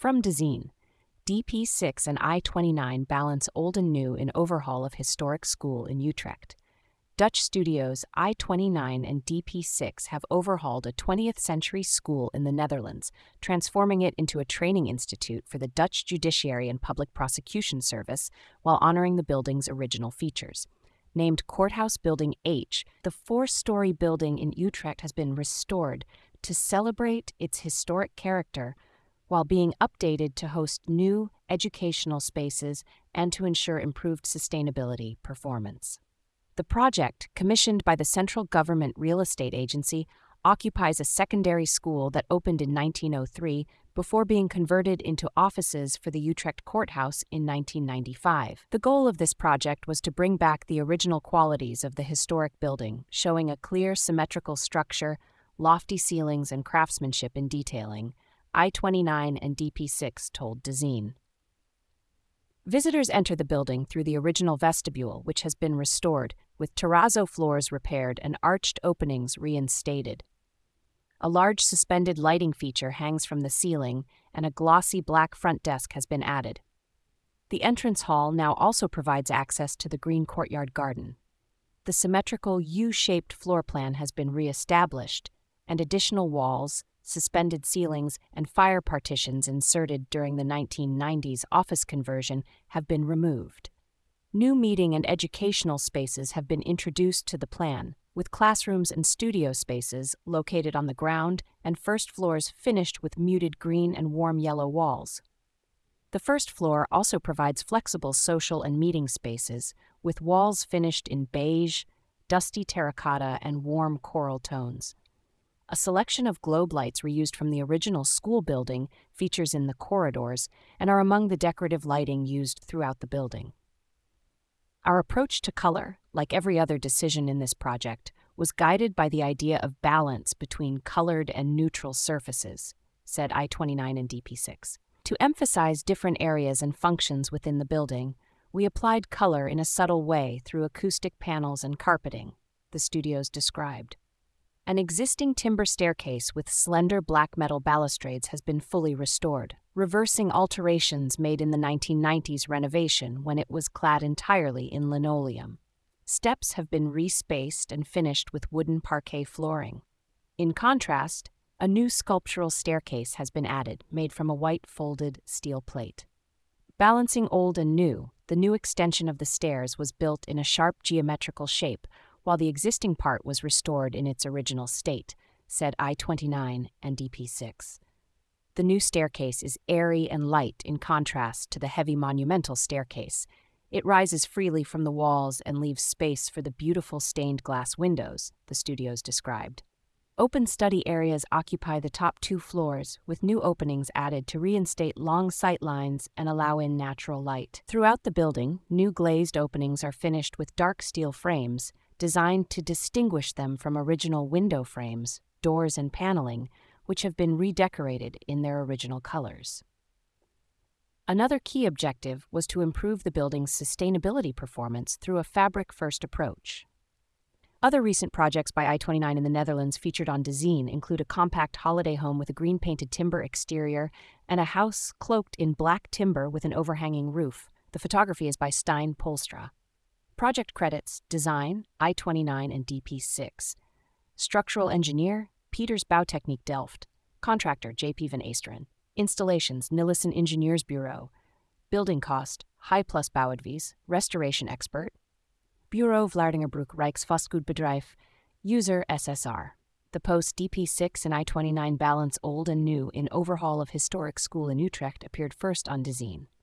From Dezeen, DP6 and I-29 balance old and new in overhaul of historic school in Utrecht. Dutch studios I-29 and DP6 have overhauled a 20th-century school in the Netherlands, transforming it into a training institute for the Dutch Judiciary and Public Prosecution Service while honoring the building's original features. Named Courthouse Building H, the four-story building in Utrecht has been restored to celebrate its historic character while being updated to host new educational spaces and to ensure improved sustainability performance. The project, commissioned by the Central Government Real Estate Agency, occupies a secondary school that opened in 1903 before being converted into offices for the Utrecht Courthouse in 1995. The goal of this project was to bring back the original qualities of the historic building, showing a clear, symmetrical structure, lofty ceilings, and craftsmanship in detailing, I-29 and DP6 told Dezeen. Visitors enter the building through the original vestibule, which has been restored, with terrazzo floors repaired and arched openings reinstated. A large suspended lighting feature hangs from the ceiling, and a glossy black front desk has been added. The entrance hall now also provides access to the green courtyard garden. The symmetrical U-shaped floor plan has been re-established, and additional walls, suspended ceilings, and fire partitions inserted during the 1990s office conversion have been removed. New meeting and educational spaces have been introduced to the plan, with classrooms and studio spaces located on the ground and first floors finished with muted green and warm yellow walls. The first floor also provides flexible social and meeting spaces, with walls finished in beige, dusty terracotta, and warm coral tones. A selection of globe lights reused from the original school building features in the corridors and are among the decorative lighting used throughout the building. Our approach to color, like every other decision in this project, was guided by the idea of balance between colored and neutral surfaces, said I-29 and DP6. To emphasize different areas and functions within the building, we applied color in a subtle way through acoustic panels and carpeting, the studios described. An existing timber staircase with slender black metal balustrades has been fully restored, reversing alterations made in the 1990s renovation when it was clad entirely in linoleum. Steps have been respaced and finished with wooden parquet flooring. In contrast, a new sculptural staircase has been added, made from a white folded steel plate. Balancing old and new, the new extension of the stairs was built in a sharp geometrical shape, while the existing part was restored in its original state, said I-29 and DP6. The new staircase is airy and light in contrast to the heavy monumental staircase. It rises freely from the walls and leaves space for the beautiful stained glass windows, the studios described. Open study areas occupy the top two floors, with new openings added to reinstate long sight lines and allow in natural light. Throughout the building, new glazed openings are finished with dark steel frames, designed to distinguish them from original window frames, doors, and paneling, which have been redecorated in their original colors. Another key objective was to improve the building's sustainability performance through a fabric-first approach. Other recent projects by I-29 in the Netherlands featured on Dezeen include a compact holiday home with a green-painted timber exterior and a house cloaked in black timber with an overhanging roof. The photography is by Stijn Polstra. Project credits: Design, I-29 and DP6. Structural engineer, Peters Bouwtechniek Delft. Contractor, JP van Eesteren. Installations, Nillissen Ingenieurs Bureau. Building cost, Hi-Plus Bouwadvies. Restoration expert, Bureau Vlaardingerbroek Rijksvastgoedbedrijf. User SSR. The post DP6 and I-29 balance old and new in overhaul of historic school in Utrecht appeared first on Dezeen.